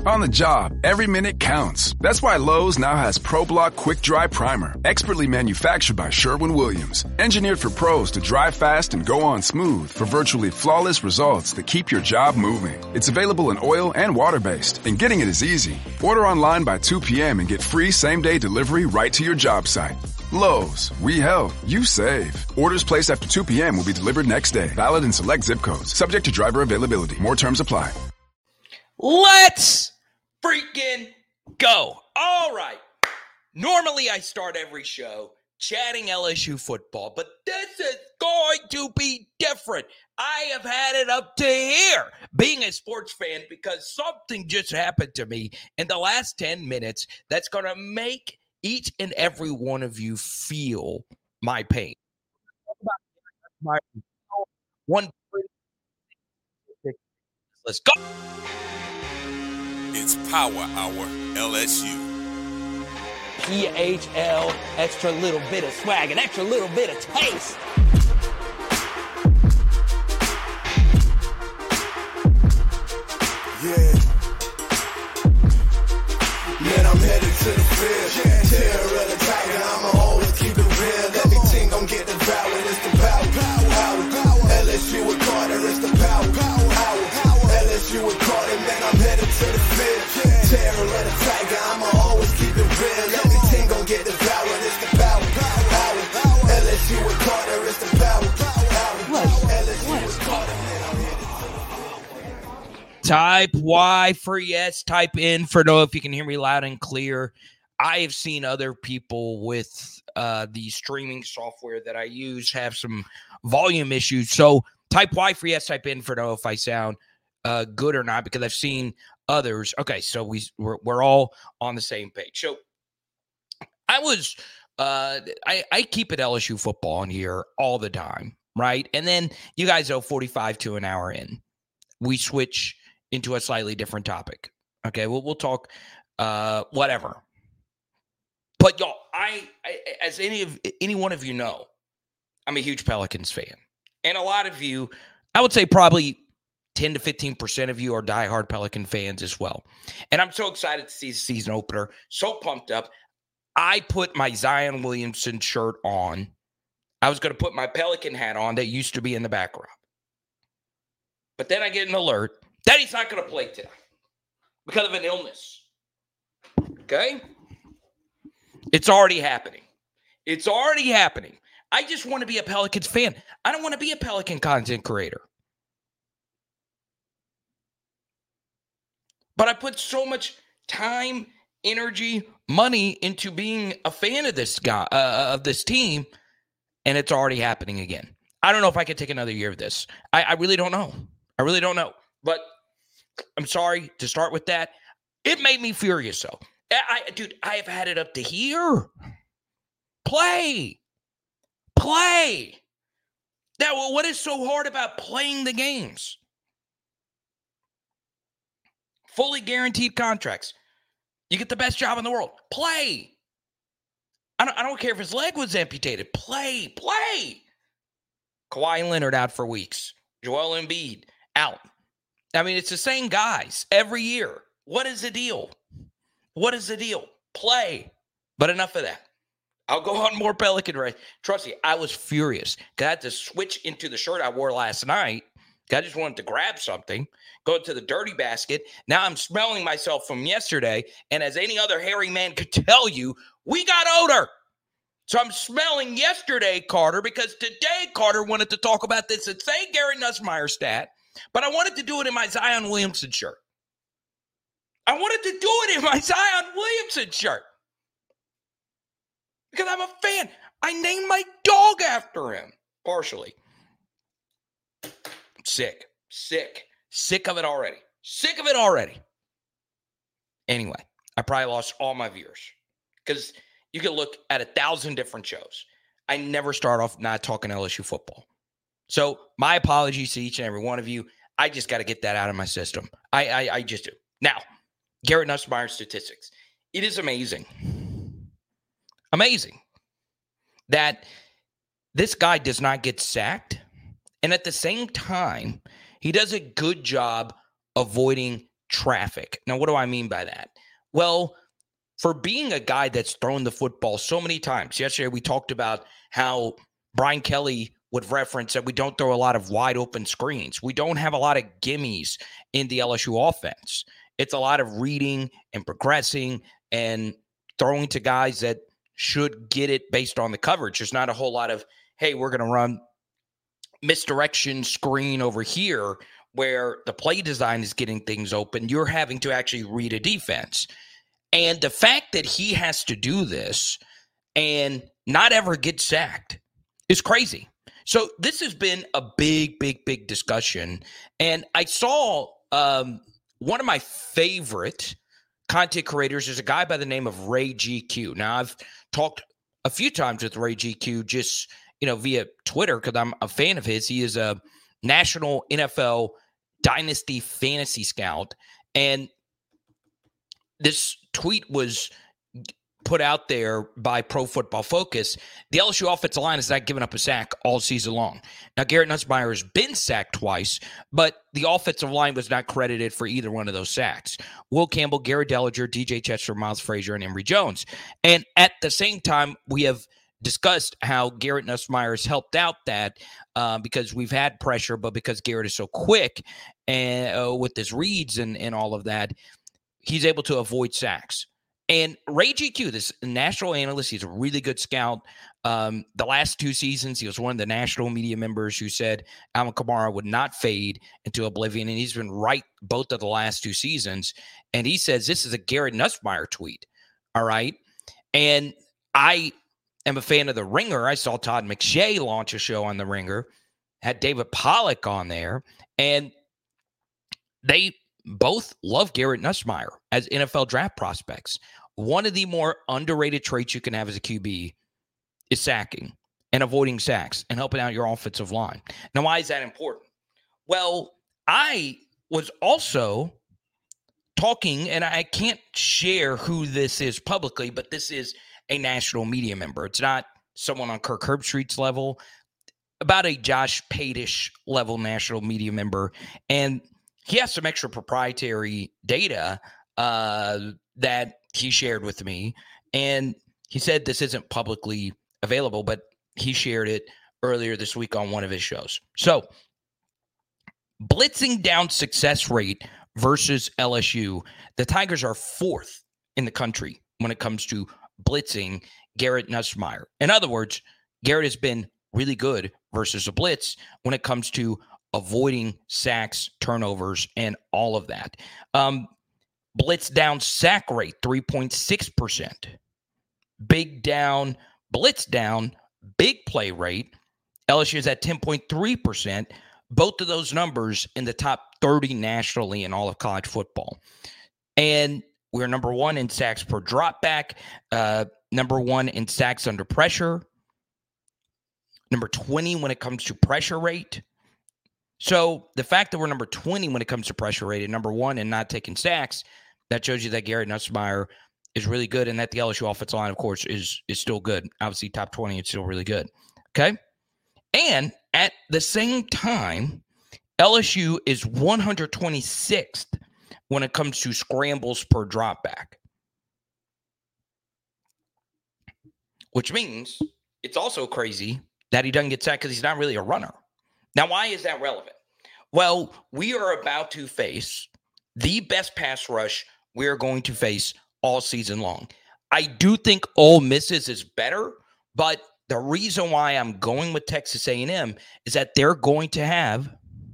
On the job, every minute counts. That's why Lowe's now has ProBlock Quick Dry Primer, expertly manufactured by Sherwin-Williams. Engineered for pros to dry fast and go on smooth for virtually flawless results that keep your job moving. It's available in oil and water-based, and getting it is easy. Order online by 2 p.m. and get free same-day delivery right to your job site. Lowe's, we help, you save. Orders placed after 2 p.m. will be delivered next day. Valid in select zip codes. Subject to driver availability. More terms apply. Let's freaking go. All right. Normally I start every show chatting LSU football, but this is going to be different. I have had it up to here being a sports fan because something just happened to me in the last 10 minutes that's going to make each and every one of you feel my pain. Let's go. It's Power Hour LSU. PHL, extra little bit of swag, an extra little bit of taste. Yeah. Man, I'm headed to the field. Terror of the tiger, I'ma always keep it real. Everything gon' get devoured, it's the power. LSU with Carter, it's the power. LSU with Carter, man, I'm headed to the field. Terror of the tiger, I'ma always keep it real. Everything gon' get devoured, it's the power. LSU with Carter, it's the power. LSU with Carter, man, I'm headed to the field. Type Y for yes, type in for no if you can hear me loud and clear. I have seen other people with the streaming software that I use have some volume issues. So type Y for yes, type in for no if I sound good or not, because I've seen others. Okay, so we're all on the same page. So I was I keep it LSU football on here all the time, right? And then you guys know 45 to an hour in, we switch into a slightly different topic. Okay, we'll talk whatever. But y'all, I as any one of you know, I'm a huge Pelicans fan. And a lot of you, I would say probably 10 to 15% of you are diehard Pelican fans as well. And I'm so excited to see the season opener. So pumped up. I put my Zion Williamson shirt on. I was going to put my Pelican hat on that used to be in the background. But then I get an alert that he's not going to play today because of an illness. Okay? It's already happening. It's already happening. I just want to be a Pelicans fan. I don't want to be a Pelican content creator. But I put so much time, energy, money into being a fan of this guy, of this team, and it's already happening again. I don't know if I can take another year of this. I really don't know. I really don't know. But I'm sorry to start with that. It made me furious, though. Dude, I have had it up to here. Play. Now, what is so hard about playing the games? Fully guaranteed contracts. You get the best job in the world. Play. I don't care if his leg was amputated. Play. Kawhi Leonard out for weeks. Joel Embiid out. I mean, it's the same guys every year. What is the deal? Play. But enough of that. I'll go on more Pelican race. Trust me, I was furious because I had to switch into the shirt I wore last night. I just wanted to grab something, go to the dirty basket. Now I'm smelling myself from yesterday. And as any other hairy man could tell you, we got odor. So I'm smelling yesterday, Carter, because today Carter wanted to talk about this insane Gary Nussmeier stat, but I wanted to do it in my Zion Williamson shirt. Because I'm a fan. I named my dog after him, partially. Sick of it already. Anyway, I probably lost all my viewers because you can look at 1,000 different shows. I never start off not talking LSU football. So my apologies to each and every one of you. I just got to get that out of my system. I just do. Now, Garrett Nussmeier statistics. It is amazing that this guy does not get sacked. And at the same time, he does a good job avoiding traffic. Now, what do I mean by that? Well, for being a guy that's thrown the football so many times, yesterday we talked about how Brian Kelly would reference that we don't throw a lot of wide open screens. We don't have a lot of gimmies in the LSU offense. It's a lot of reading and progressing and throwing to guys that should get it based on the coverage. There's not a whole lot of, hey, we're going to run misdirection screen over here where the play design is getting things open. You're having to actually read a defense. And the fact that he has to do this and not ever get sacked is crazy. So this has been a big, big, big discussion. And I saw one of my favorite content creators is a guy by the name of Ray GQ. Now, I've talked a few times with Ray GQ just, via Twitter because I'm a fan of his. He is a national NFL dynasty fantasy scout. And this tweet was put out there by Pro Football Focus. The LSU offensive line has not given up a sack all season long. Now, Garrett Nussmeier has been sacked twice, but the offensive line was not credited for either one of those sacks. Will Campbell, Garrett Dellinger, DJ Chester, Miles Frazier, and Emory Jones. And at the same time, we have discussed how Garrett Nussmeier has helped out that because we've had pressure, but because Garrett is so quick and with his reads and all of that, he's able to avoid sacks. And Ray GQ, this national analyst, he's a really good scout. The last 2 seasons, he was one of the national media members who said Alvin Kamara would not fade into oblivion, and he's been right both of the last 2 seasons. And he says this is a Garrett Nussmeier tweet, all right? And I am a fan of The Ringer. I saw Todd McShay launch a show on The Ringer, had David Pollack on there, and they both love Garrett Nussmeier as NFL draft prospects. One of the more underrated traits you can have as a QB is sacking and avoiding sacks and helping out your offensive line. Now, why is that important? Well, I was also talking, and I can't share who this is publicly, but this is a national media member. It's not someone on Kirk Herbstreit's level, about a Josh Padish level national media member. And he has some extra proprietary data that he shared with me. And he said this isn't publicly available, but he shared it earlier this week on one of his shows. So, blitzing down success rate versus LSU, the Tigers are 4th in the country when it comes to blitzing Garrett Nussmeier. In other words, Garrett has been really good versus a blitz when it comes to avoiding sacks, turnovers, and all of that. Blitz down sack rate, 3.6%. Big down, blitz down, big play rate. LSU is at 10.3%. Both of those numbers in the top 30 nationally in all of college football. And we're number 1 in sacks per dropback, number 1 in sacks under pressure, number 20 when it comes to pressure rate. So the fact that we're number 20 when it comes to pressure rate and number 1 in not taking sacks, that shows you that Garrett Nussmeier is really good and that the LSU offensive line, of course, is still good. Obviously, top 20, it's still really good. Okay? And at the same time, LSU is 126th when it comes to scrambles per dropback, which means it's also crazy that he doesn't get sacked because he's not really a runner. Now, why is that relevant? Well, we are about to face the best pass rush we are going to face all season long. I do think Ole Miss's is better, but the reason why I'm going with Texas A&M is that they're going to have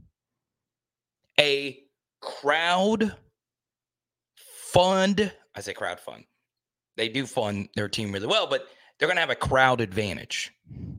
a crowd fund. I say crowd fund. They do fund their team really well, but they're going to have a crowd advantage.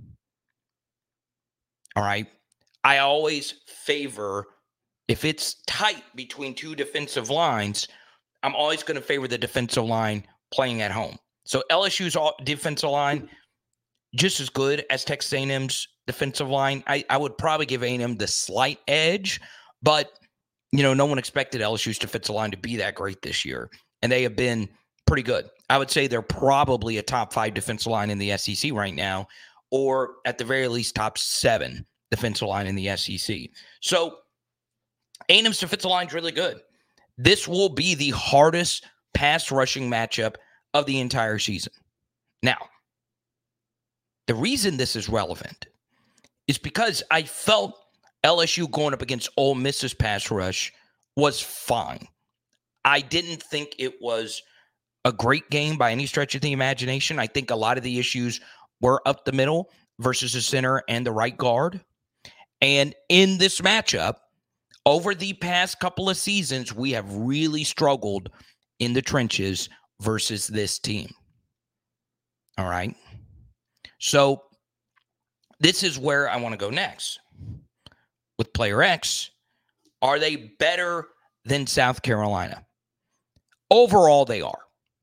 All right. I always favor, if it's tight between 2 defensive lines, I'm always going to favor the defensive line playing at home. So LSU's defensive line, just as good as Texas A&M's defensive line. I would probably give A&M the slight edge, but, no one expected LSU's defensive line to be that great this year, and they have been pretty good. I would say they're probably a top 5 defensive line in the SEC right now, or at the very least top 7 defensive line in the SEC. So A&M's defensive line is really good. this will be the hardest pass rushing matchup of the entire season. Now, the reason this is relevant is because I felt LSU going up against Ole Miss's pass rush was fine. I didn't think it was a great game by any stretch of the imagination. I think a lot of the issues were up the middle versus the center and the right guard. And in this matchup, over the past couple of seasons, we have really struggled in the trenches versus this team. All right. So this is where I want to go next. With Player X, are they better than South Carolina? Overall, they are.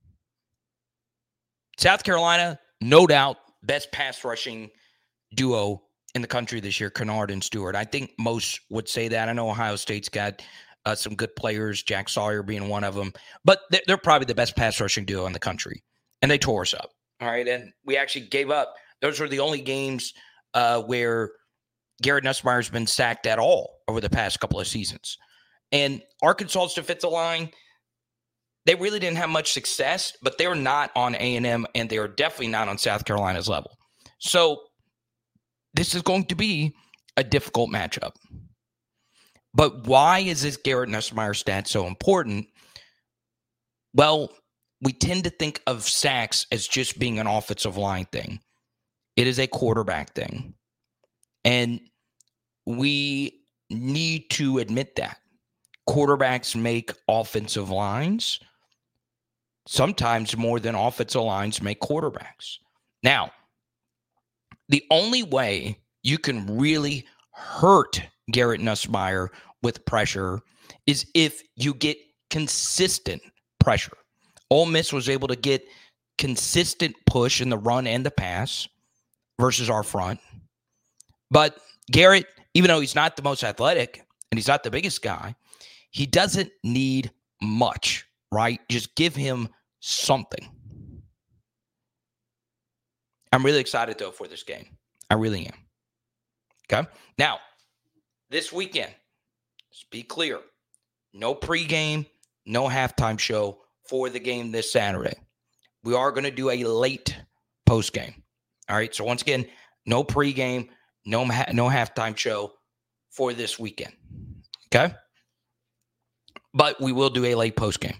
South Carolina, no doubt, best pass rushing duo in the country this year, Kennard and Stewart. I think most would say that. I know Ohio State's got some good players, Jack Sawyer being one of them, but they're probably the best pass rushing duo in the country, and they tore us up. All right, and we actually gave up. Those were the only games where Garrett Nussmeier's been sacked at all over the past couple of seasons. And Arkansas's defensive line, they really didn't have much success, but they're not on A&M, and they are definitely not on South Carolina's level. So this is going to be a difficult matchup. But why is this Garrett Nussmeier stat so important? Well, we tend to think of sacks as just being an offensive line thing. It is a quarterback thing. And we need to admit that. Quarterbacks make offensive lines sometimes more than offensive lines make quarterbacks. Now, the only way you can really hurt Garrett Nussmeier with pressure is if you get consistent pressure. Ole Miss was able to get consistent push in the run and the pass versus our front. But Garrett, even though he's not the most athletic and he's not the biggest guy, he doesn't need much, right? Just give him something. I'm really excited, though, for this game. I really am. Okay? Now, this weekend, let's be clear, no pregame, no halftime show for the game this Saturday. We are going to do a late postgame. All right? So, once again, no pregame, no halftime show for this weekend. Okay? But we will do a late postgame.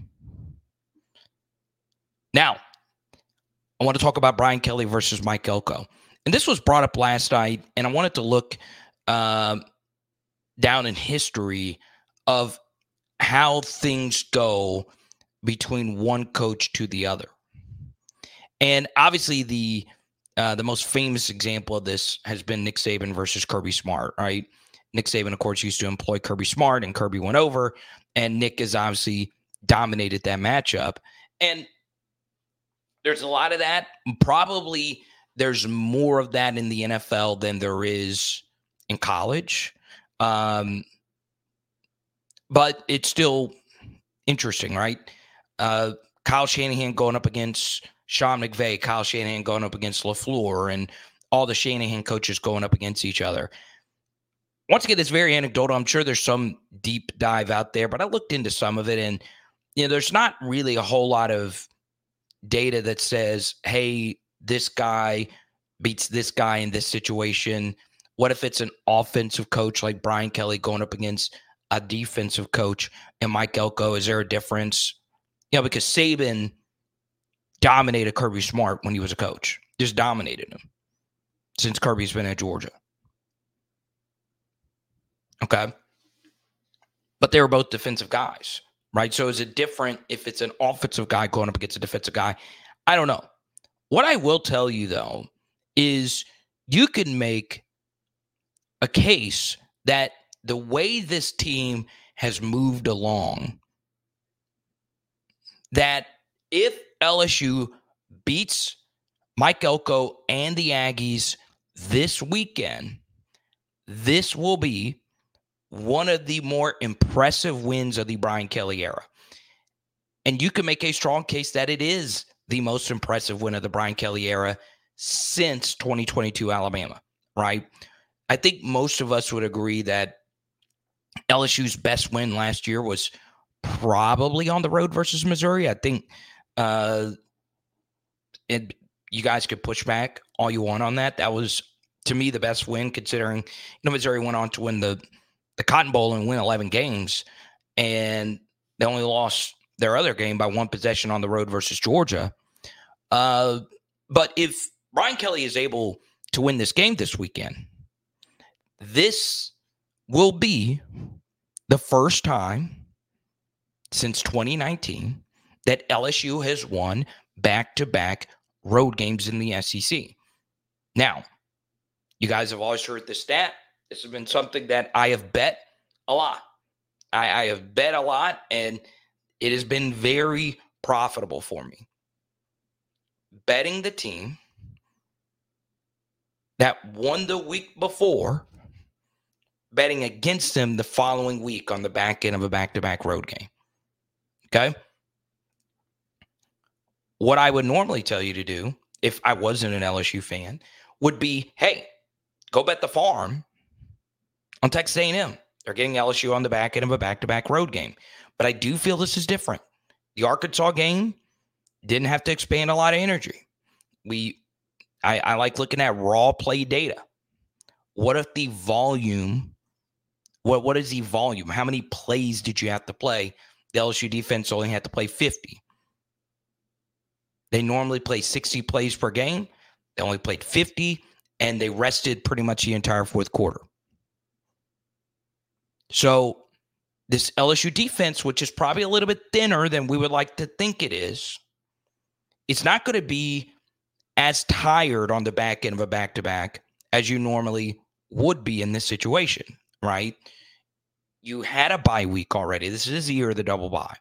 Now, I want to talk about Brian Kelly versus Mike Elko. And this was brought up last night, and I wanted to look down in history of how things go between one coach to the other. And obviously the most famous example of this has been Nick Saban versus Kirby Smart, right? Nick Saban, of course, used to employ Kirby Smart, and Kirby went over, and Nick has obviously dominated that matchup. And there's a lot of that. Probably there's more of that in the NFL than there is in college. But it's still interesting, right? Kyle Shanahan going up against Sean McVay, Kyle Shanahan going up against LaFleur, and all the Shanahan coaches going up against each other. Once again, it's very anecdotal. I'm sure there's some deep dive out there, but I looked into some of it, and there's not really a whole lot of data that says, hey, this guy beats this guy in this situation. What if it's an offensive coach like Brian Kelly going up against a defensive coach and Mike Elko? Is there a difference? Because Saban dominated Kirby Smart when he was a coach. Just dominated him since Kirby's been at Georgia. Okay. But they were both defensive guys, right? So is it different if it's an offensive guy going up against a defensive guy? I don't know. What I will tell you, though, is you can make a case that the way this team has moved along, that if LSU beats Mike Elko and the Aggies this weekend, this will be one of the more impressive wins of the Brian Kelly era. And you can make a strong case that it is the most impressive win of the Brian Kelly era since 2022 Alabama, right? I think most of us would agree that LSU's best win last year was probably on the road versus Missouri. I think you guys could push back all you want on that. That was, to me, the best win, considering Missouri went on to win the Cotton Bowl and win 11 games, and they only lost their other game by one possession on the road versus Georgia. But if Brian Kelly is able to win this game this weekend, this will be the first time since 2019 that LSU has won back-to-back road games in the SEC. Now, you guys have always heard this stat. This has been something that I have bet a lot. I have bet a lot, and it has been very profitable for me. Betting the team that won the week before, betting against them the following week on the back end of a back-to-back road game. Okay? What I would normally tell you to do, if I wasn't an LSU fan, would be, hey, go bet the farm on Texas A&M. They're getting LSU on the back end of a back-to-back road game. But I do feel this is different. The Arkansas game didn't have to expand a lot of energy. I like looking at raw play data. What if the volume, what is the volume? How many plays did you have to play? The LSU defense only had to play 50. They normally play 60 plays per game. They only played 50, and they rested pretty much the entire fourth quarter. So this LSU defense, which is probably a little bit thinner than we would like to think it is, it's not going to be as tired on the back end of a back-to-back as you normally would be in this situation, right? You had a bye week already. This is the year of the double bye.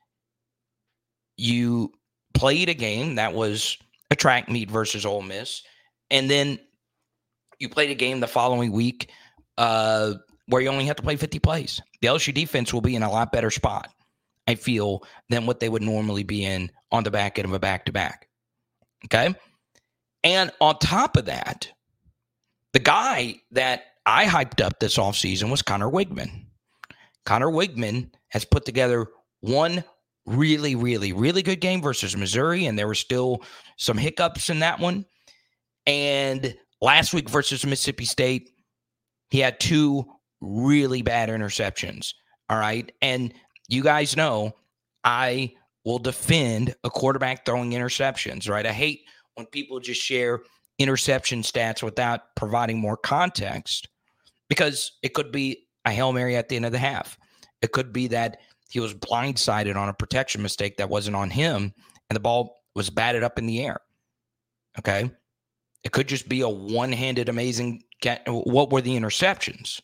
You played a game that was a track meet versus Ole Miss, and then you played a game the following week where you only have to play 50 plays. The LSU defense will be in a lot better spot, I feel, than what they would normally be in on the back end of a back-to-back. Okay? And on top of that, the guy that I hyped up this offseason was Connor Wigman. Connor Wigman has put together one really, really, really good game versus Missouri, and there were still some hiccups in that one. And last week versus Mississippi State, he had two really bad interceptions. All right? And you guys know I will defend a quarterback throwing interceptions, right? I hate when people just share interception stats without providing more context, because it could be a Hail Mary at the end of the half. It could be that he was blindsided on a protection mistake that wasn't on him, and the ball was batted up in the air. Okay? It could just be a one-handed amazing catch. What were the interceptions?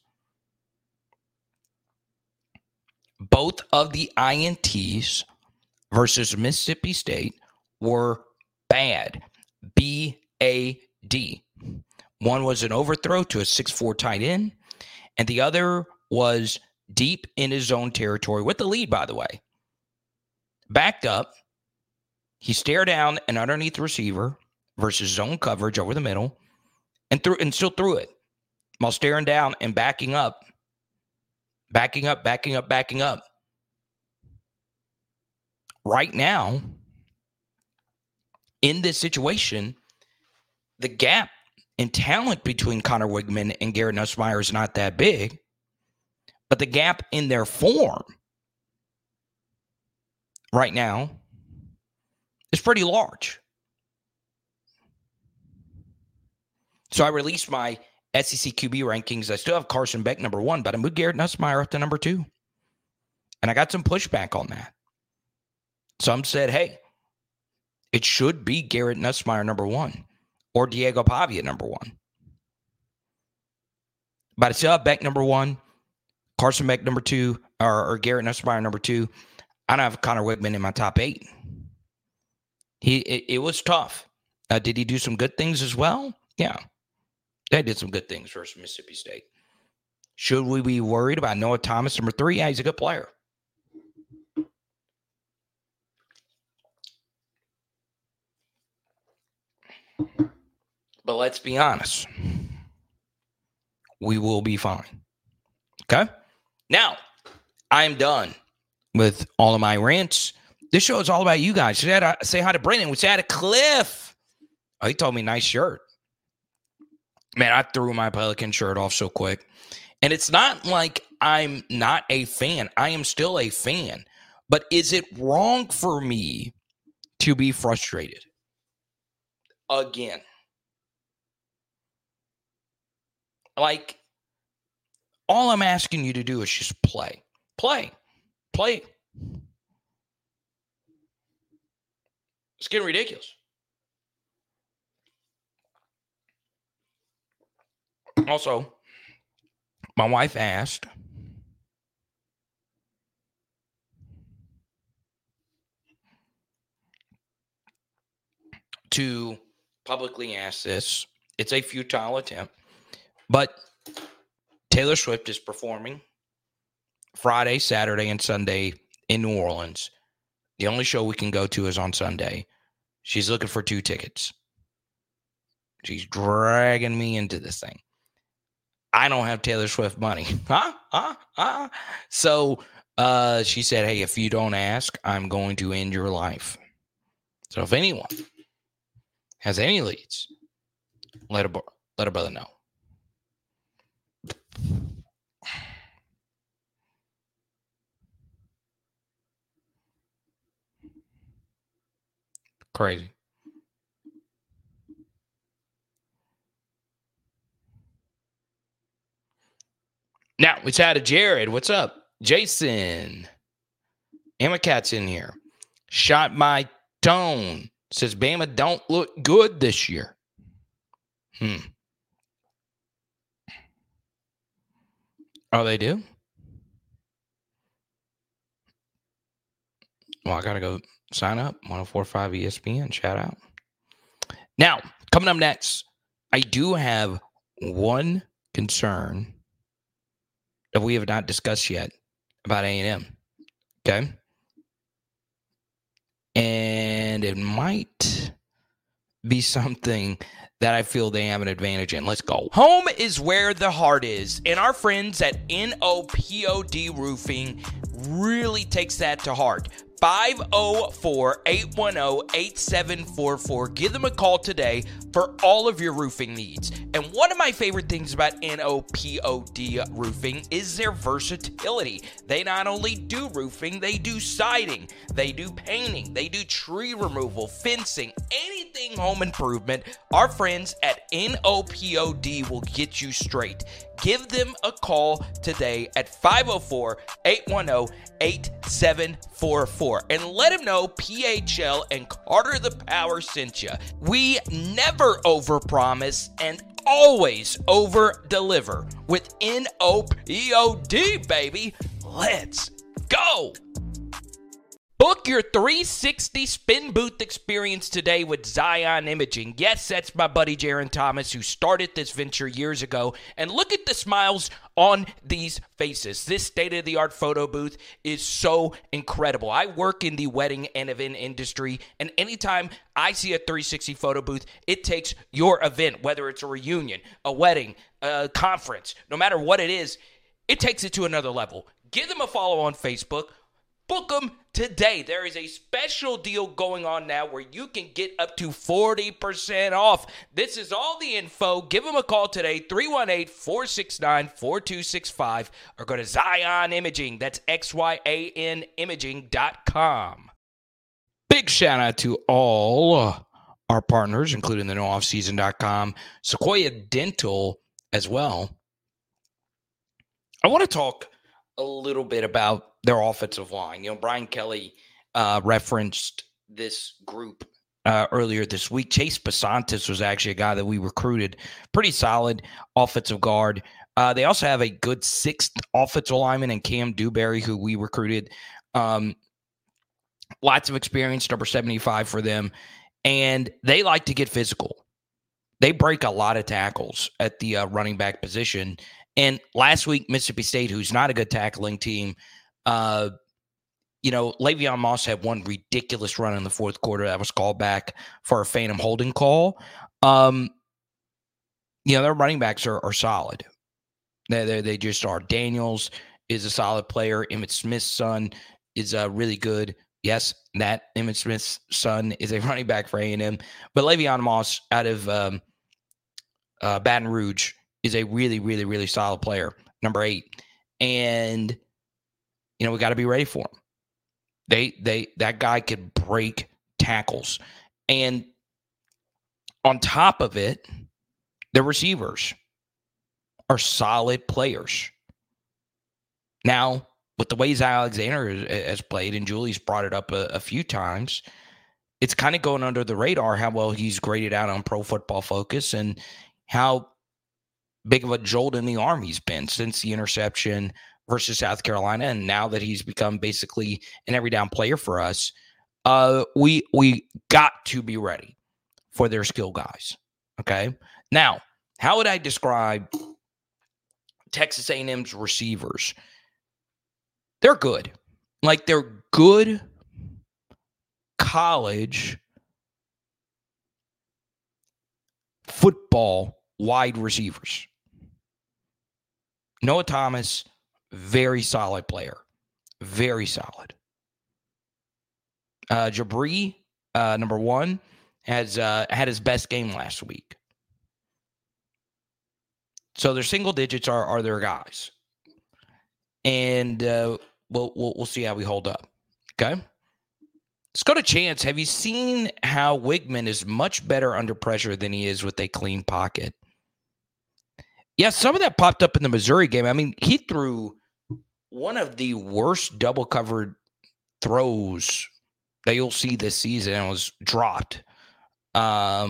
Both of the INTs versus Mississippi State were bad. B-A-D. One was an overthrow to a 6'4" tight end, and the other was deep in his own territory with the lead, by the way. Backed up, he stared down an underneath receiver versus zone coverage over the middle, and still threw it while staring down and backing up. Right now, in this situation, the gap in talent between Connor Wigman and Garrett Nussmeier is not that big, but the gap in their form right now is pretty large. So I released my SEC QB rankings. I still have Carson Beck number 1, but I moved Garrett Nussmeier up to number 2. And I got some pushback on that. Some said, hey, it should be Garrett Nussmeier number 1 or Diego Pavia number 1. But I still have Beck number 1, Carson Beck number 2, or Garrett Nussmeier number 2. I don't have Connor Wigman in my top 8. It was tough. Did he do some good things as well? Yeah. They did some good things versus Mississippi State. Should we be worried about Noah Thomas, number 3? Yeah, he's a good player. But let's be honest. We will be fine. Okay? Now, I am done with all of my rants. This show is all about you guys. Say hi to Brendan. We say hi to Cliff. Oh, he told me nice shirt. Man, I threw my Pelican shirt off so quick. And it's not like I'm not a fan. I am still a fan. But is it wrong for me to be frustrated? Again. Like, all I'm asking you to do is just play. Play. It's getting ridiculous. Also, my wife asked to publicly ask this. It's a futile attempt, but Taylor Swift is performing Friday, Saturday, and Sunday in New Orleans. The only show we can go to is on Sunday. She's looking for 2 tickets. She's dragging me into this thing. I don't have Taylor Swift money. So she said, hey, if you don't ask, I'm going to end your life. So if anyone has any leads, let a brother know. Crazy. Now, we chat to Jared. What's up? Jason. Emma Cat's in here. Shot my tone. Says Bama don't look good this year. Oh, they do? Well, I got to go sign up. 104.5 ESPN. Shout out. Now, coming up next, I do have one concern that we have not discussed yet about A&M. Okay? And it might be something that I feel they have an advantage in. Let's go. Home is where the heart is, and our friends at NOPOD Roofing really takes that to heart. 504-810-8744. Give them a call today for all of your roofing needs. And one of my favorite things about NOPOD Roofing is their versatility. They not only do roofing, they do siding, they do painting, they do tree removal, fencing, anything home improvement. Our friends at NOPOD will get you straight. Give them a call today at 504-810-8744 and let them know PHL and Carter the Power sent you. We never overpromise and always over-deliver with NOPOD, baby. Let's go. Book your 360 spin booth experience today with Zion Imaging. Yes, that's my buddy Jaron Thomas who started this venture years ago. And look at the smiles on these faces. This state-of-the-art photo booth is so incredible. I work in the wedding and event industry, and anytime I see a 360 photo booth, it takes your event, whether it's a reunion, a wedding, a conference, no matter what it is, it takes it to another level. Give them a follow on Facebook. Book them today. There is a special deal going on now where you can get up to 40% off. This is all the info. Give them a call today, 318-469-4265, or go to Zion Imaging. That's XYAN Imaging.com. Big shout out to all our partners, including the NoOffSeason.com, Sequoia Dental as well. I want to talk a little bit about their offensive line. You know, Brian Kelly referenced this group earlier this week. Chase Basantis was actually a guy that we recruited. Pretty solid offensive guard. They also have a good 6th offensive lineman in Cam Dewberry, who we recruited. Lots of experience, number 75 for them. And they like to get physical. They break a lot of tackles at the running back position. And last week, Mississippi State, who's not a good tackling team, Le'Veon Moss had one ridiculous run in the fourth quarter that was called back for a phantom holding call. Their running backs are solid. They just are. Daniels is a solid player. Emmitt Smith's son is really good. Yes, that Emmitt Smith's son is a running back for A&M. But Le'Veon Moss out of Baton Rouge is a really, really, really solid player, number 8. And, we got to be ready for him. That guy could break tackles. And on top of it, the receivers are solid players. Now, with the ways Alexander has played, and Julie's brought it up a few times, it's kind of going under the radar how well he's graded out on Pro Football Focus and how big of a jolt in the arm he's been since the interception versus South Carolina. And now that he's become basically an every down player for us, we got to be ready for their skill guys. Okay. Now, how would I describe Texas A&M's receivers? They're good. Like, they're good college football wide receivers. Noah Thomas, very solid player. Very solid. Jabri, number 1, has had his best game last week. So their single digits are their guys. And we'll see how we hold up. Okay? Let's go to Chance. Have you seen how Wigman is much better under pressure than he is with a clean pocket? Yeah, some of that popped up in the Missouri game. I mean, he threw one of the worst double-covered throws that you'll see this season and was dropped. But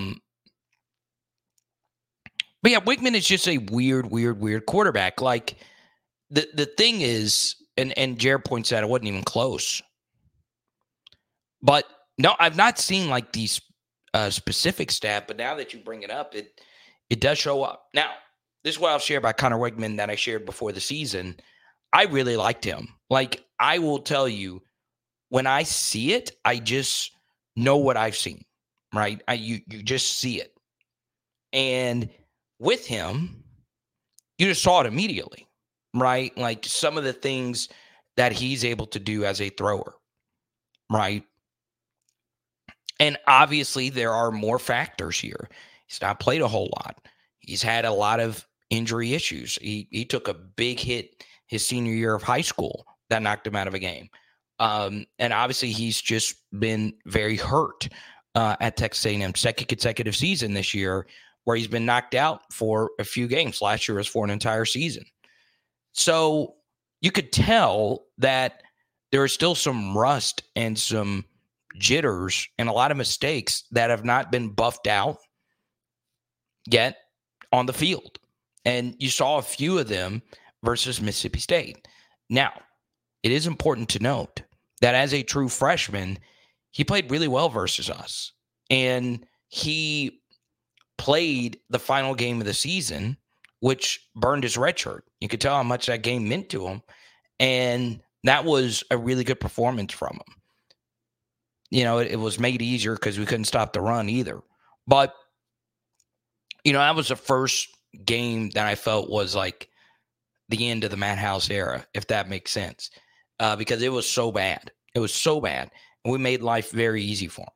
yeah, Wigman is just a weird quarterback. Like, the thing is, and Jared points out it wasn't even close. But no, I've not seen like these specific stat, but now that you bring it up, it does show up. Now, this is what I'll share about Connor Wigman that I shared before the season. I really liked him. Like, I will tell you, when I see it, I just know what I've seen, right? You just see it. And with him, you just saw it immediately, right? Like, some of the things that he's able to do as a thrower, right? And obviously, there are more factors here. He's not played a whole lot. He's had a lot of injury issues. He took a big hit his senior year of high school that knocked him out of a game. And obviously, he's just been very hurt at Texas A&M. Second consecutive season this year where he's been knocked out for a few games. Last year was for an entire season. So you could tell that there is still some rust and some jitters and a lot of mistakes that have not been buffed out yet on the field. And you saw a few of them versus Mississippi State. Now, it is important to note that as a true freshman, he played really well versus us. And he played the final game of the season, which burned his red shirt. You could tell how much that game meant to him. And that was a really good performance from him. It was made easier because we couldn't stop the run either. But, that was the first game that I felt was like the end of the Matt House era, if that makes sense. Because it was so bad. It was so bad. And we made life very easy for him.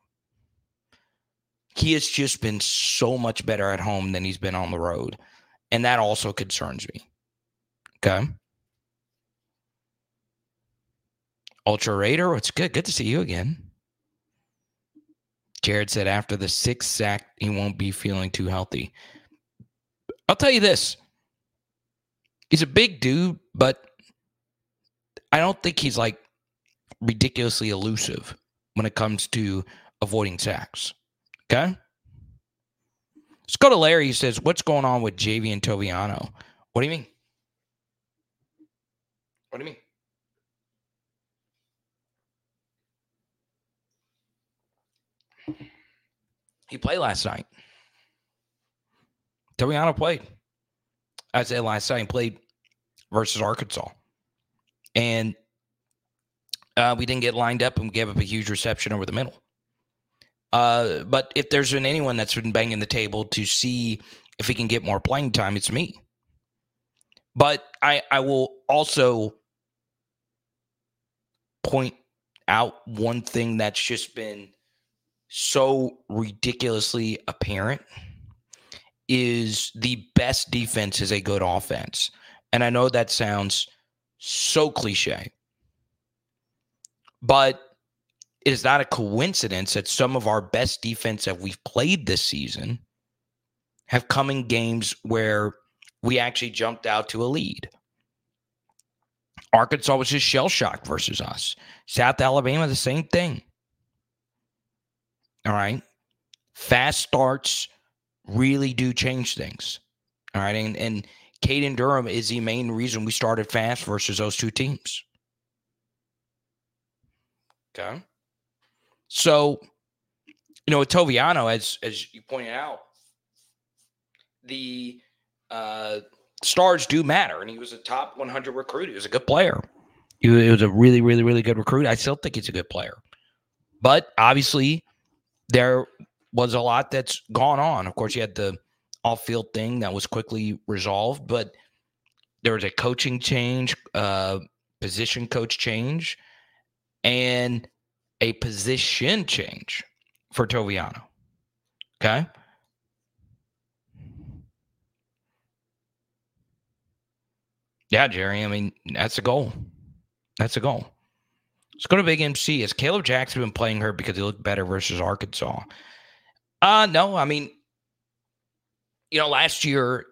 He has just been so much better at home than he's been on the road. And that also concerns me. Okay. Ultra Raider, what's good? Good to see you again. Jared said after the 6th sack, he won't be feeling too healthy. I'll tell you this. He's a big dude, but I don't think he's like ridiculously elusive when it comes to avoiding sacks. Okay? Let's go to Larry. He says, what's going on with JV and Toviano? What do you mean? What do you mean? He played last night. Toviano played. I said last night he played versus Arkansas. And we didn't get lined up and we gave up a huge reception over the middle. But if there's been anyone that's been banging the table to see if he can get more playing time, it's me. But I will also point out one thing that's just been so ridiculously apparent is the best defense is a good offense. And I know that sounds so cliche, but it is not a coincidence that some of our best defense that we've played this season have come in games where we actually jumped out to a lead. Arkansas was just shell-shocked versus us. South Alabama, the same thing. All right? Fast starts really do change things. All right? And Caden Durham is the main reason we started fast versus those two teams. Okay? So, with Toviano, as you pointed out, the stars do matter, and he was a top 100 recruit. He was a good player. He was a really, really, really good recruit. I still think he's a good player. But obviously, there was a lot that's gone on. Of course, you had the off-field thing that was quickly resolved, but there was a coaching change, position coach change, and a position change for Toviano. Okay? Yeah, Jerry. I mean, that's a goal. That's a goal. Let's go to Big MC. Has Caleb Jackson been playing hurt because he looked better versus Arkansas? No. I mean, last year,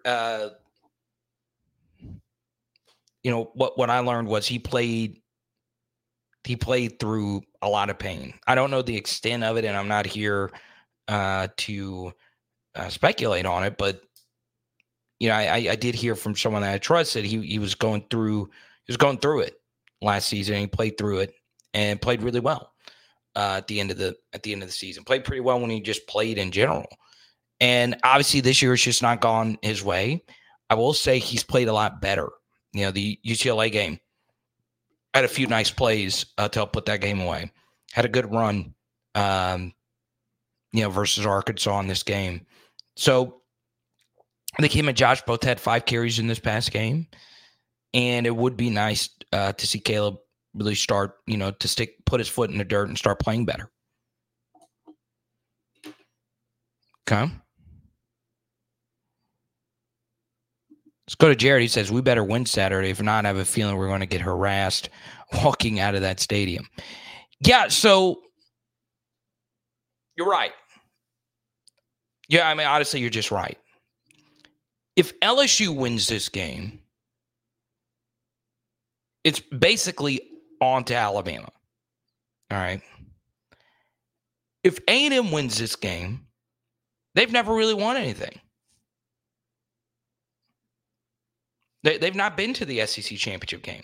what I learned was he played through a lot of pain. I don't know the extent of it, and I'm not here to speculate on it, but I did hear from someone that I trusted he was going through it last season, and he played through it and played really well at the end of the season. Played pretty well when he just played in general. And obviously this year it's just not gone his way. I will say he's played a lot better. The UCLA game had a few nice plays to help put that game away. Had a good run, versus Arkansas in this game. So I think him and Josh both had 5 carries in this past game. And it would be nice to see Caleb really start, put his foot in the dirt and start playing better. Okay. Let's go to Jared. He says, we better win Saturday. If not, I have a feeling we're going to get harassed walking out of that stadium. Yeah, so you're right. Yeah, I mean, honestly, you're just right. If LSU wins this game, it's basically on to Alabama. All right. If A&M wins this game, they've never really won anything. They've not been to the SEC championship game.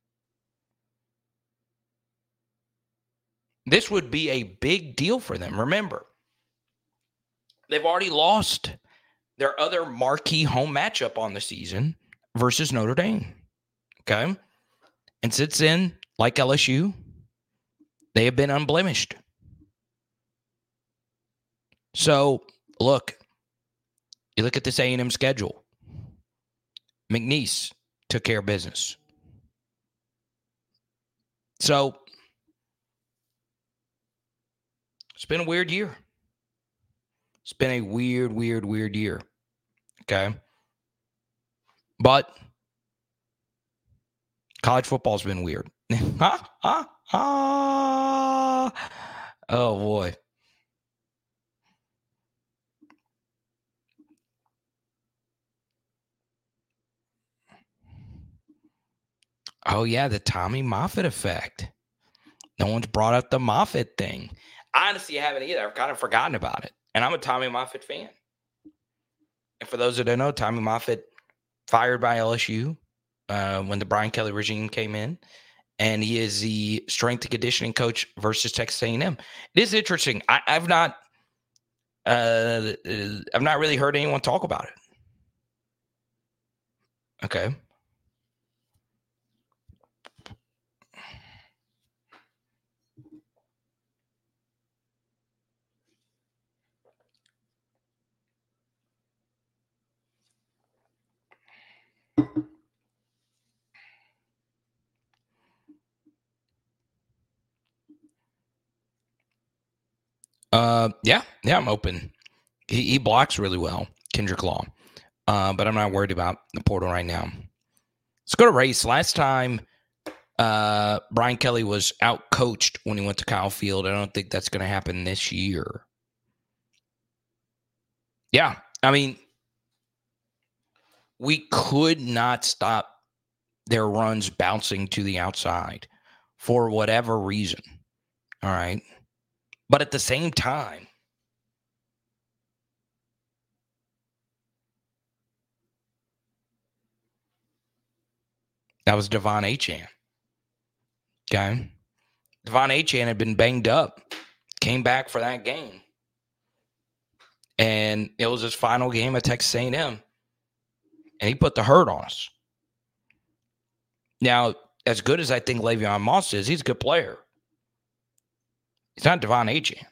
This would be a big deal for them. Remember, they've already lost their other marquee home matchup on the season versus Notre Dame. Okay? And since then, like LSU, they have been unblemished. So, look, you look at this A&M schedule. McNeese took care of business. So, it's been a weird year. It's been a weird year. Okay? But college football's been weird. Oh, boy. Oh, yeah, the Tommy Moffitt effect. No one's brought up the Moffitt thing. Honestly, I haven't either. I've kind of forgotten about it. And I'm a Tommy Moffitt fan. And for those that don't know, Tommy Moffitt fired by LSU when the Brian Kelly regime came in. And he is the strength and conditioning coach versus Texas A&M. It is interesting. I've not really heard anyone talk about it. Okay. Yeah, I'm open. He blocks really well, Kendrick Law. But I'm not worried about the portal right now. Let's go to race. Last time Brian Kelly was out-coached when he went to Kyle Field. I don't think that's going to happen this year. Yeah, I mean, we could not stop their runs bouncing to the outside for whatever reason. All right. But at the same time, that was Devon Achane. Okay. Devon Achane had been banged up, came back for that game. And it was his final game at Texas A&M. And he put the hurt on us. Now, as good as I think Le'Veon Moss is, he's a good player. He's not Devon Achane.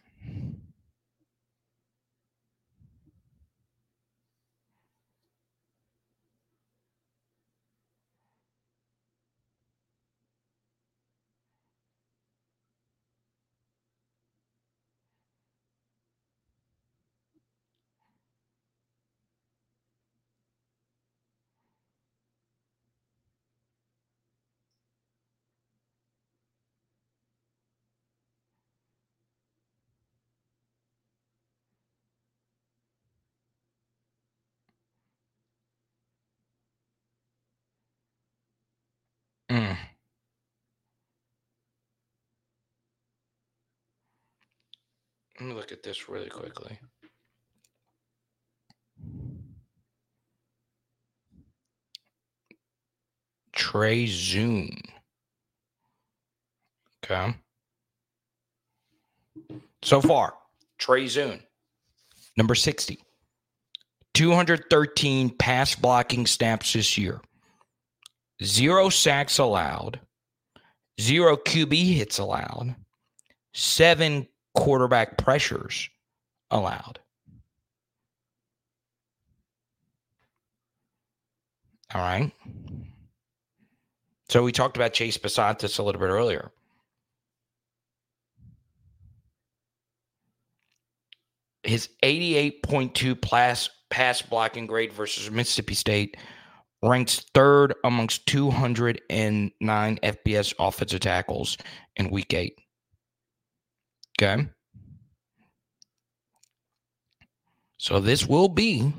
Let me look at this really quickly. Trey Zoom. Okay. So far, Trey Zoom, number 60. 213 pass blocking snaps this year. 0 sacks allowed. 0 QB hits allowed. 7 quarterback pressures allowed. All right. So we talked about Chase Bisontis a little bit earlier. His 88.2 pass blocking grade versus Mississippi State ranks third amongst 209 FBS offensive tackles in Week 8. Okay. So this will be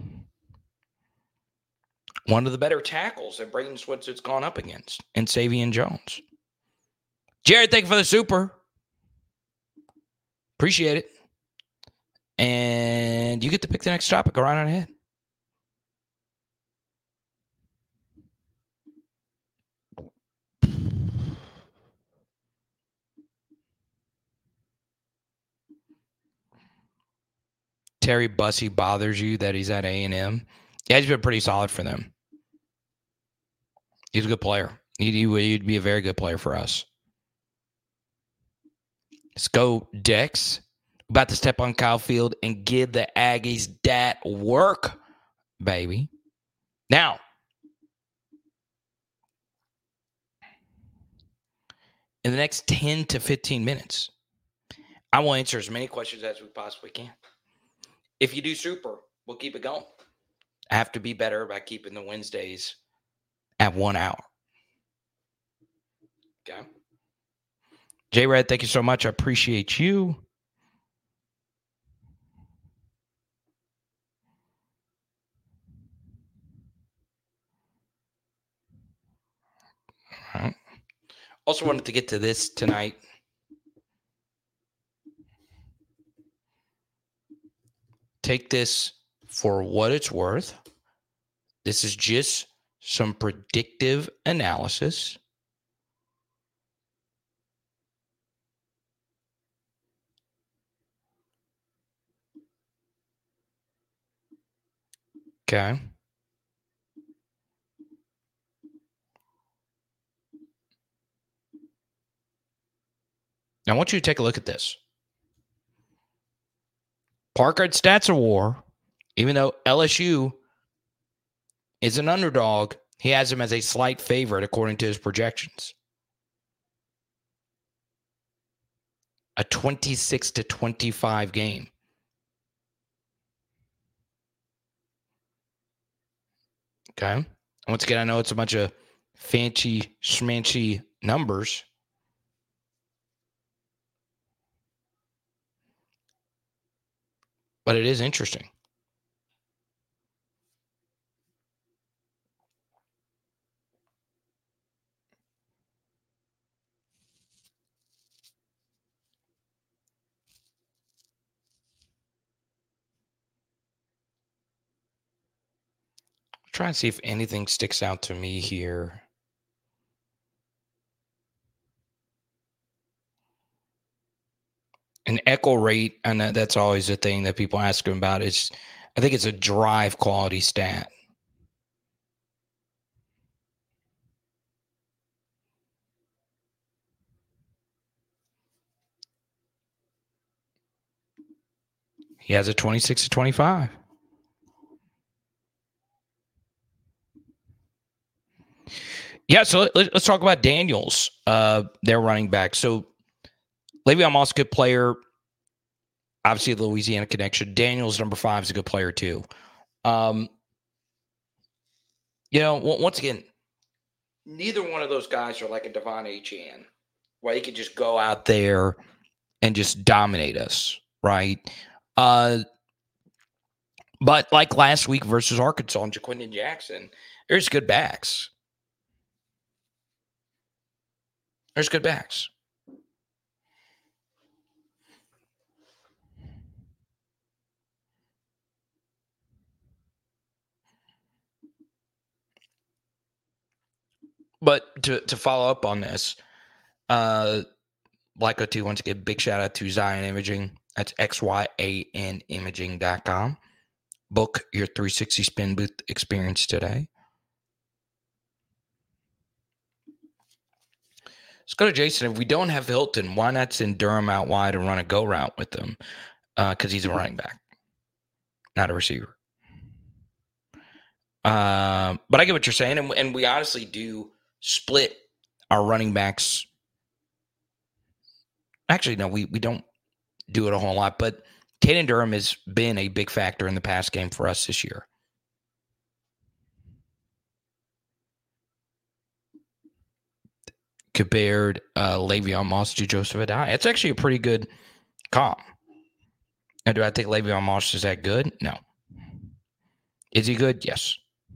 one of the better tackles that Braden Switzer's gone up against, and Savion Jones. Jared, thank you for the super. Appreciate it. And you get to pick the next topic. Go right on ahead. Terry Bussey bothers you that he's at A&M. Yeah, he's been pretty solid for them. He's a good player. He'd be a very good player for us. Let's go, Dex. About to step on Kyle Field and give the Aggies that work, baby. Now, in the next 10 to 15 minutes, I will answer as many questions as we possibly can. If you do super, we'll keep it going. I have to be better by keeping the Wednesdays at 1 hour. Okay. J-Red, thank you so much. I appreciate you. All right. Also wanted to get to this tonight. Take this for what it's worth. This is just some predictive analysis. Okay. Now, I want you to take a look at this. Parker at Stats of War, even though LSU is an underdog, he has him as a slight favorite according to his projections. A 26-25 game. Okay. Once again, I know it's a bunch of fancy schmancy numbers. But it is interesting. Try and see if anything sticks out to me here. An echo rate, and that's always a thing that people ask him about. Is I think it's a drive quality stat. He has a 26-25. Yeah, so let's talk about Daniels, their running back. So Le'Veon Moss, good player. Obviously, the Louisiana connection. Daniels, number 5, is a good player too. Once again, neither one of those guys are like a Devon Achane, where they could just go out there and just dominate us, right? But like last week versus Arkansas and Jaquindon Jackson, there's good backs. There's good backs. But to follow up on this, Black 02 wants to give a big shout out to Zion Imaging. That's xyanimaging.com. Book your 360 spin booth experience today. Let's go to Jason. If we don't have Hilton, why not send Durham out wide and run a go route with him? Because he's a running back, not a receiver. But I get what you're saying, and we honestly do split our running backs. Actually, no, we don't do it a whole lot, but Caden Durham has been a big factor in the pass game for us this year. Compared Le'Veon Moss to Joseph Adai. It's actually a pretty good comp. Now, do I think Le'Veon Moss is that good? No. Is he good? Yes.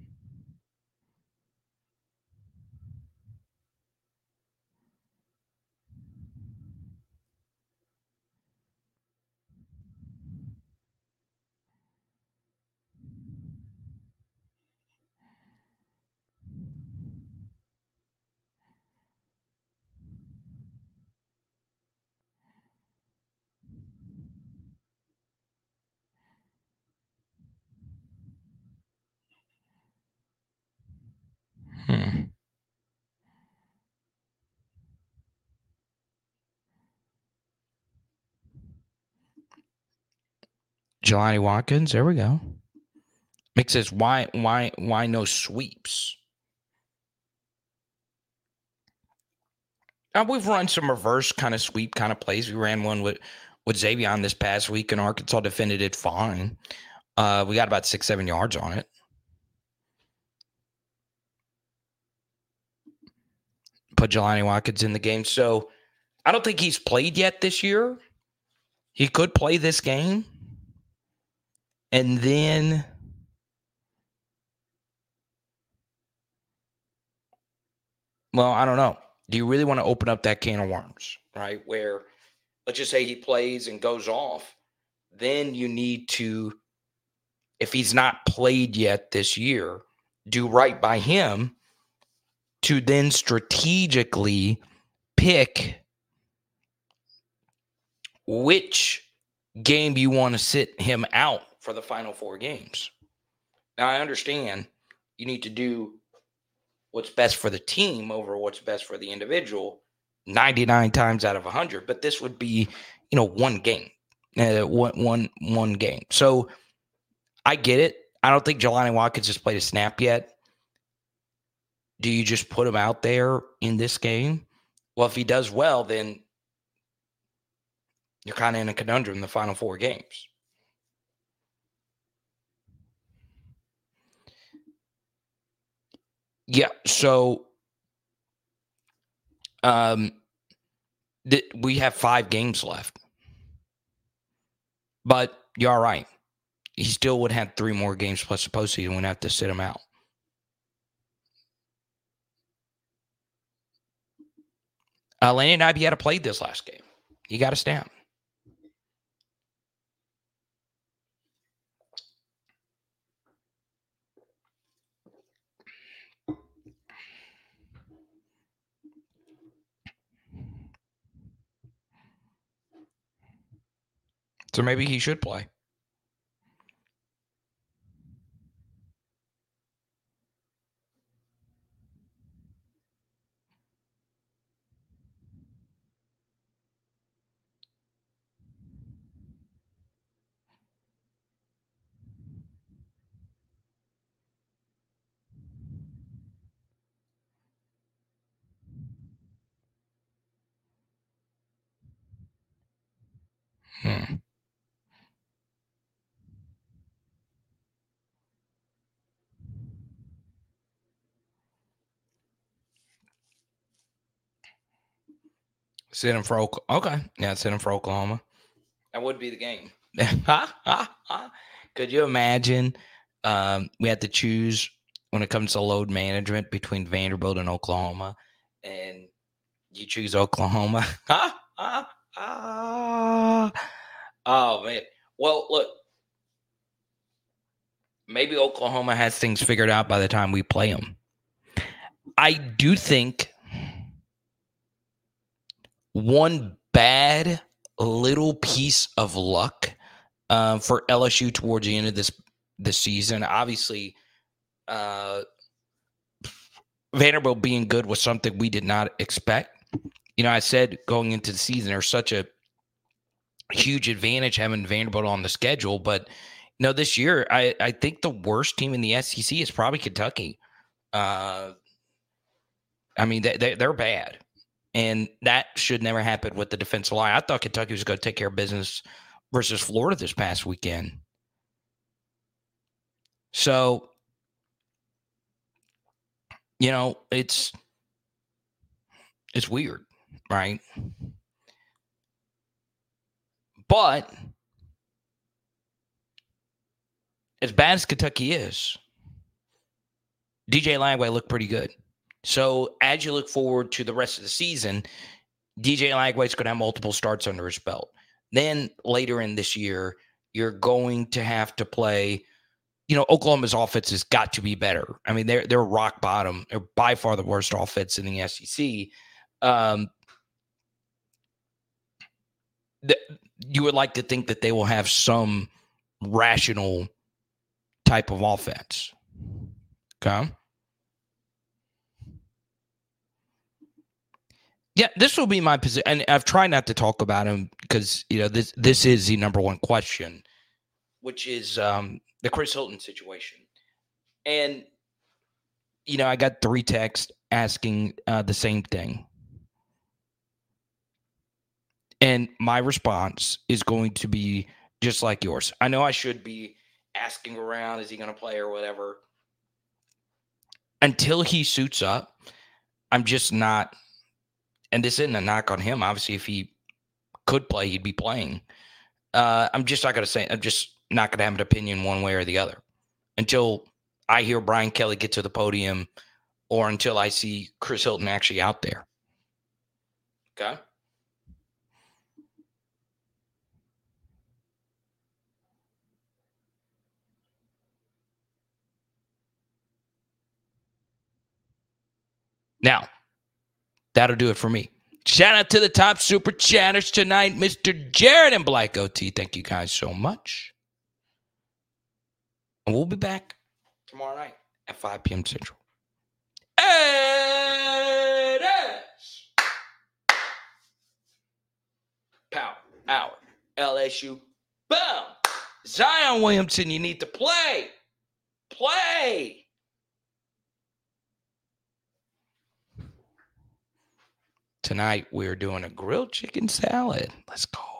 Jelani Watkins, there we go. Mick says, why no sweeps? We've run some reverse kind of sweep kind of plays. We ran one with Xavier this past week, and Arkansas defended it fine. We got about 6-7 yards on it. Put Jelani Watkins in the game. So I don't think he's played yet this year. He could play this game. And then well, I don't know. Do you really want to open up that can of worms, right? Where, let's just say he plays and goes off. Then you need to, if he's not played yet this year, do right by him to then strategically pick which game you want to sit him out for the final 4 games. Now, I understand you need to do what's best for the team over what's best for the individual 99 times out of 100, but this would be, one game, one game. So I get it. I don't think Jelani Watkins has played a snap yet. Do you just put him out there in this game? Well, if he does well, then You're kind of in a conundrum in the final 4 games. Yeah, so we have 5 games left. But you're all right. He still would have 3 more games plus the postseason. We'd have to sit him out. Landon Ibe had to play this last game. You got to stay out. So maybe he should play. Sit him for Oklahoma. Okay. Yeah, sit him for Oklahoma. That would be the game. Could you imagine we had to choose when it comes to load management between Vanderbilt and Oklahoma, and you choose Oklahoma? Oh, man. Well, look, maybe Oklahoma has things figured out by the time we play them. I do think one bad little piece of luck for LSU towards the end of this season. Obviously, Vanderbilt being good was something we did not expect. You know, I said going into the season, there's such a huge advantage having Vanderbilt on the schedule. But, you know, this year, I think the worst team in the SEC is probably Kentucky. I mean, they're bad. And that should never happen with the defensive line. I thought Kentucky was going to take care of business versus Florida this past weekend. So, you know, it's weird, right? But as bad as Kentucky is, DJ Lagway looked pretty good. So as you look forward to the rest of the season, DJ Lagway's going to have multiple starts under his belt. Then later in this year, you're going to have to play, you know, Oklahoma's offense has got to be better. I mean, they're rock bottom. They're by far the worst offense in the SEC. You would like to think that they will have some rational type of offense. Okay. Yeah, this will be my position. And I've tried not to talk about him because, you know, this is the number one question, which is the Chris Hilton situation. And, you know, I got 3 texts asking the same thing. And my response is going to be just like yours. I know I should be asking around, is he going to play or whatever? Until he suits up, I'm just not. And this isn't a knock on him. Obviously, if he could play, he'd be playing. I'm just not going to say. I'm just not going to have an opinion one way or the other until I hear Brian Kelly get to the podium or until I see Chris Hilton actually out there. Okay? Now, that'll do it for me. Shout out to the top super chatters tonight, Mr. Jared and Black OT. Thank you guys so much. And we'll be back tomorrow night at 5 p.m. Central. It is Power Hour LSU. Boom. Zion Williamson, you need to play. Play. Tonight, we're doing a grilled chicken salad. Let's go.